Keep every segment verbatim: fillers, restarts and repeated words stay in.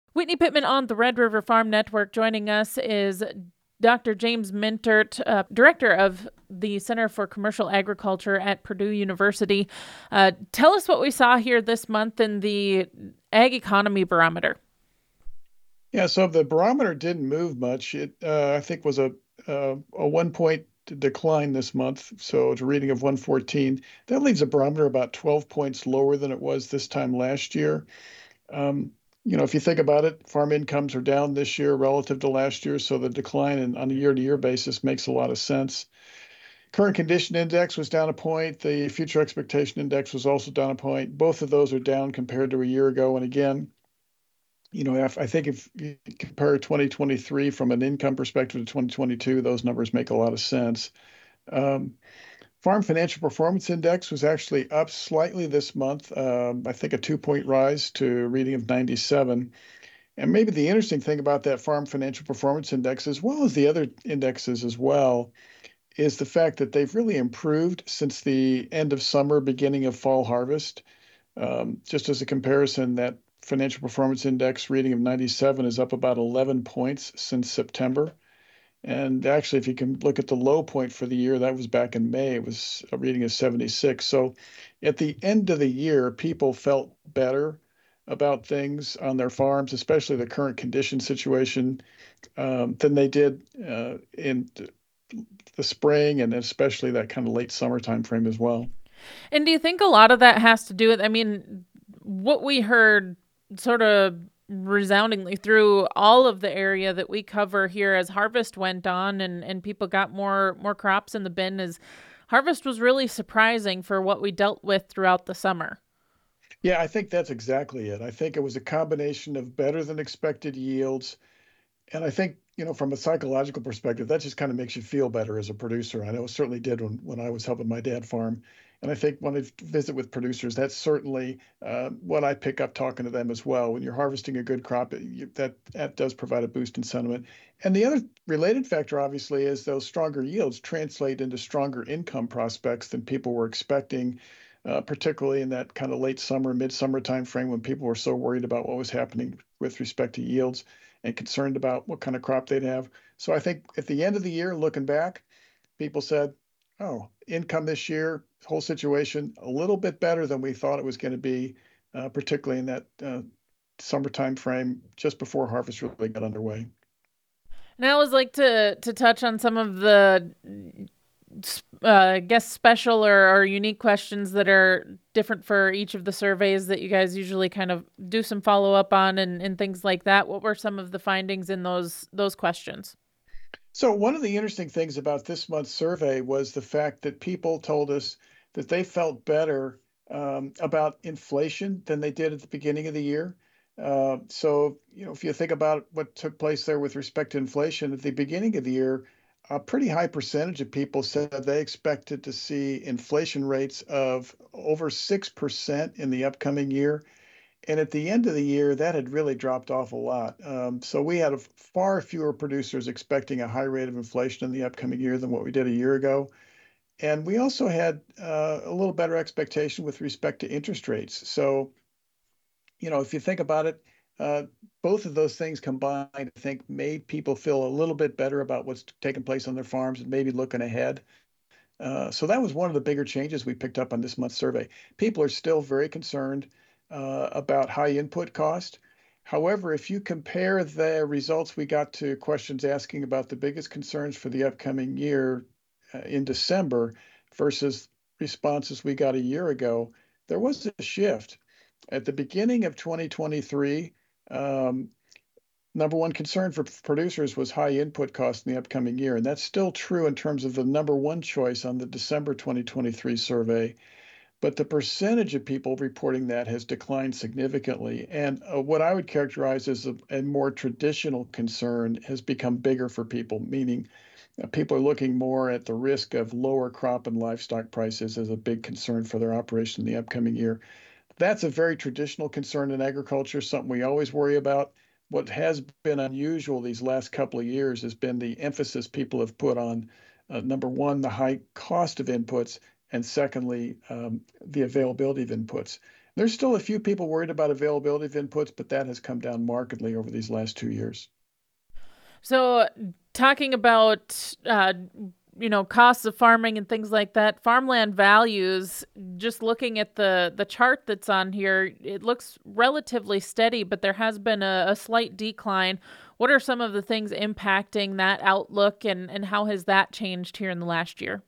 Whitney Pittman on the Red River Farm Network. Joining us is Doctor James Mintert, uh, director of the Center for Commercial Agriculture at Purdue University. Uh, tell us what we saw here this month in the Ag Economy Barometer. Yeah, so the barometer didn't move much. It, uh, I think, was a uh, a one point decline this month. So it's a reading of one fourteen. That leaves the barometer about twelve points lower than it was this time last year. Um, you know, if you think about it, farm incomes are down this year relative to last year, so the decline in, on a year-to-year basis makes a lot of sense. Current condition index was down a point. The future expectation index was also down a point. Both of those are down compared to a year ago. And again, you know, I think if you compare twenty twenty-three from an income perspective to twenty twenty-two, those numbers make a lot of sense. Um, Farm Financial Performance Index was actually up slightly this month. Um, I think a two point rise to a reading of ninety-seven. And maybe the interesting thing about that Farm Financial Performance Index, as well as the other indexes as well, is the fact that they've really improved since the end of summer, beginning of fall harvest. Um, just as a comparison, that financial performance index reading of ninety-seven is up about eleven points since September. And actually, if you can look at the low point for the year, that was back in May. It was a reading of seventy-six. So at the end of the year, people felt better about things on their farms, especially the current condition situation, um, than they did uh, in the spring and especially that kind of late summer time frame as well. And do you think a lot of that has to do with, I mean, what we heard sort of resoundingly through all of the area that we cover here as harvest went on and, and people got more more crops in the bin is harvest was really surprising for what we dealt with throughout the summer. Yeah, I think that's exactly it. I think it was a combination of better than expected yields. And I think, you know, from a psychological perspective, that just kind of makes you feel better as a producer. I know it certainly did when, when I was helping my dad farm. And I think when I visit with producers, that's certainly uh, what I pick up talking to them as well. When you're harvesting a good crop, it, you, that that does provide a boost in sentiment. And the other related factor, obviously, is those stronger yields translate into stronger income prospects than people were expecting, uh, particularly in that kind of late summer, midsummer time frame when people were so worried about what was happening with respect to yields and concerned about what kind of crop they'd have. So I think at the end of the year, looking back, people said, oh, income this year, whole situation, a little bit better than we thought it was going to be, uh, particularly in that uh, summertime frame just before harvest really got underway. And I always like to to touch on some of the uh, I guess special or, or unique questions that are different for each of the surveys that you guys usually kind of do some follow up on and, and things like that. What were some of the findings in those those questions? So one of the interesting things about this month's survey was the fact that people told us that they felt better um, about inflation than they did at the beginning of the year. Uh, so, you know, if you think about what took place there with respect to inflation at the beginning of the year, a pretty high percentage of people said they expected to see inflation rates of over six percent in the upcoming year. And at the end of the year, that had really dropped off a lot. Um, so we had a far fewer producers expecting a high rate of inflation in the upcoming year than what we did a year ago. And we also had uh, a little better expectation with respect to interest rates. So, you know, if you think about it, uh, both of those things combined, I think, made people feel a little bit better about what's taking place on their farms and maybe looking ahead. Uh, so that was one of the bigger changes we picked up on this month's survey. People are still very concerned uh, about high input cost. However, if you compare the results we got to questions asking about the biggest concerns for the upcoming year uh, in December versus responses we got a year ago, there was a shift. At the beginning of twenty twenty-three, um, number one concern for producers was high input costs in the upcoming year. And that's still true in terms of the number one choice on the December twenty twenty-three survey. But the percentage of people reporting that has declined significantly. And uh, what I would characterize as a, a more traditional concern has become bigger for people, meaning uh, people are looking more at the risk of lower crop and livestock prices as a big concern for their operation in the upcoming year. That's a very traditional concern in agriculture, something we always worry about. What has been unusual these last couple of years has been the emphasis people have put on uh, number one, the high cost of inputs, and secondly, um, the availability of inputs. There's still a few people worried about availability of inputs, but that has come down markedly over these last two years. So, talking about uh, you know costs of farming and things like that, farmland values. Just looking at the the chart that's on here, it looks relatively steady, but there has been a, a slight decline. What are some of the things impacting that outlook, and and how has that changed here in the last year?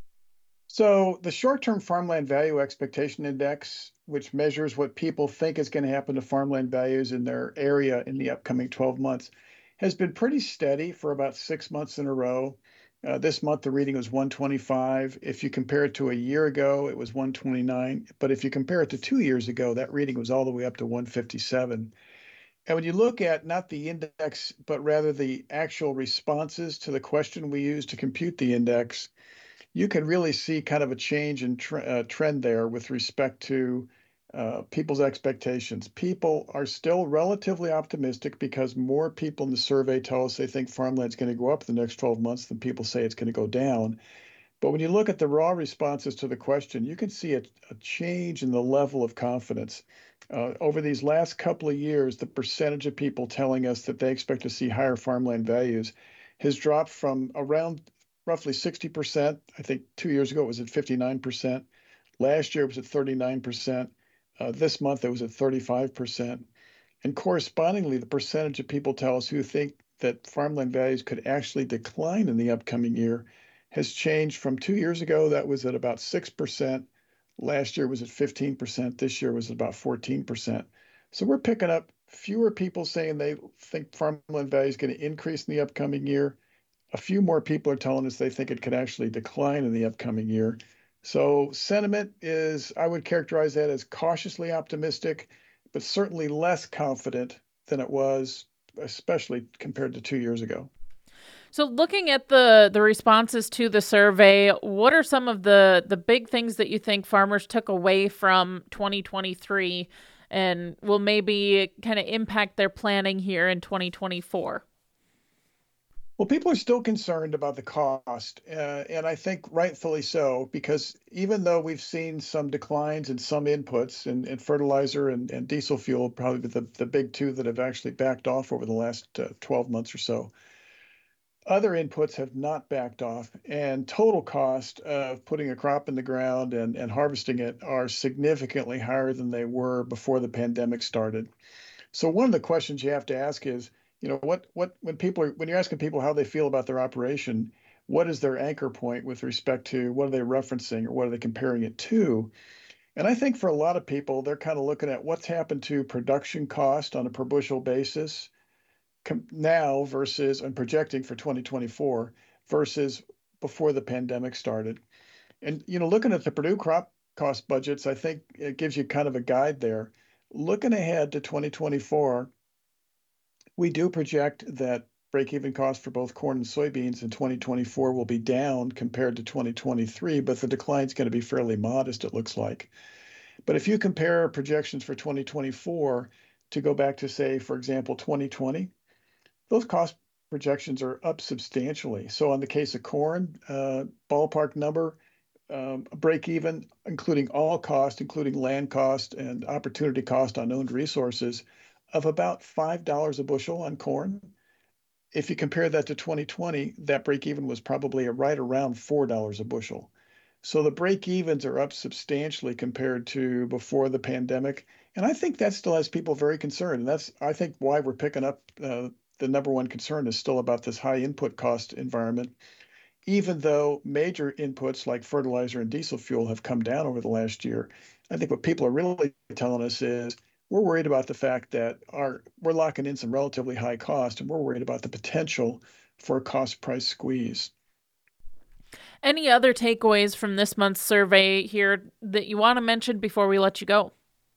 So the short-term farmland value expectation index, which measures what people think is going to happen to farmland values in their area in the upcoming twelve months, has been pretty steady for about six months in a row. Uh, this month, the reading was one twenty-five. If you compare it to a year ago, it was one twenty-nine. But if you compare it to two years ago, that reading was all the way up to one fifty-seven. And when you look at not the index, but rather the actual responses to the question we use to compute the index, you can really see kind of a change in tre uh, trend there with respect to uh, people's expectations. People are still relatively optimistic because more people in the survey tell us they think farmland's going to go up the next twelve months than people say it's going to go down. But when you look at the raw responses to the question, you can see a, a change in the level of confidence. Uh, over these last couple of years, the percentage of people telling us that they expect to see higher farmland values has dropped from around roughly sixty percent. I think two years ago it was at fifty-nine percent. Last year it was at thirty-nine percent. Uh, this month it was at thirty-five percent. And correspondingly, the percentage of people tell us who think that farmland values could actually decline in the upcoming year has changed from two years ago. That was at about six percent. Last year was at fifteen percent. This year was at about fourteen percent. So we're picking up fewer people saying they think farmland value is going to increase in the upcoming year. A few more people are telling us they think it could actually decline in the upcoming year. So sentiment is, I would characterize that as cautiously optimistic, but certainly less confident than it was, especially compared to two years ago. So, looking at the the responses to the survey, what are some of the the big things that you think farmers took away from twenty twenty-three and will maybe kind of impact their planning here in twenty twenty-four? Well, people are still concerned about the cost, uh, and I think rightfully so, because even though we've seen some declines in some inputs, and, and fertilizer and, and diesel fuel, probably the, the big two that have actually backed off over the last uh, twelve months or so, other inputs have not backed off, and total cost of putting a crop in the ground and, and harvesting it are significantly higher than they were before the pandemic started. So one of the questions you have to ask is, you know, what what when people are when you're asking people how they feel about their operation, what is their anchor point with respect to what are they referencing or what are they comparing it to? And I think for a lot of people, they're kind of looking at what's happened to production cost on a per bushel basis now versus and projecting for twenty twenty-four versus before the pandemic started. And you know, looking at the Purdue crop cost budgets, I think it gives you kind of a guide there. Looking ahead to twenty twenty-four, we do project that break-even cost for both corn and soybeans in twenty twenty-four will be down compared to twenty twenty-three, but the decline is going to be fairly modest, it looks like. But if you compare projections for twenty twenty-four to go back to, say, for example, twenty twenty, those cost projections are up substantially. So on the case of corn, uh, ballpark number, um, break even, including all cost, including land cost and opportunity cost on owned resources, of about five dollars a bushel on corn. If you compare that to twenty twenty, that break even was probably right around four dollars a bushel. So the break evens are up substantially compared to before the pandemic. And I think that still has people very concerned. And that's, I think, why we're picking up uh, the number one concern is still about this high input cost environment, even though major inputs like fertilizer and diesel fuel have come down over the last year. I think what people are really telling us is we're worried about the fact that our we're locking in some relatively high cost, and we're worried about the potential for a cost price squeeze. Any other takeaways from this month's survey here that you want to mention before we let you go?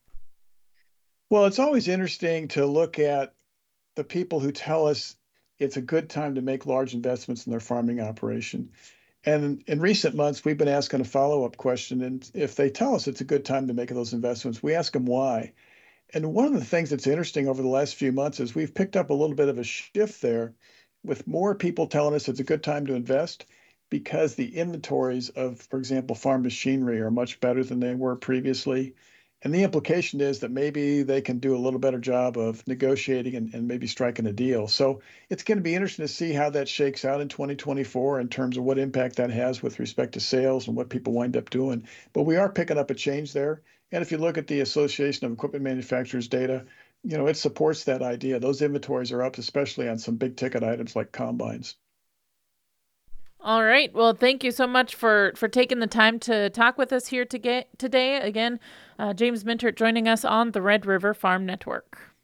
Well, it's always interesting to look at the people who tell us it's a good time to make large investments in their farming operation. And in recent months, we've been asking a follow-up question. And if they tell us it's a good time to make those investments, we ask them why. And one of the things that's interesting over the last few months is we've picked up a little bit of a shift there with more people telling us it's a good time to invest because the inventories of, for example, farm machinery are much better than they were previously. And the implication is that maybe they can do a little better job of negotiating and, and maybe striking a deal. So it's going to be interesting to see how that shakes out in twenty twenty-four in terms of what impact that has with respect to sales and what people wind up doing. But we are picking up a change there. And if you look at the Association of Equipment Manufacturers data, you know, it supports that idea. Those inventories are up, especially on some big ticket items like combines. All right. Well, thank you so much for for taking the time to talk with us here to get, today. Again, uh, James Mintert joining us on the Red River Farm Network.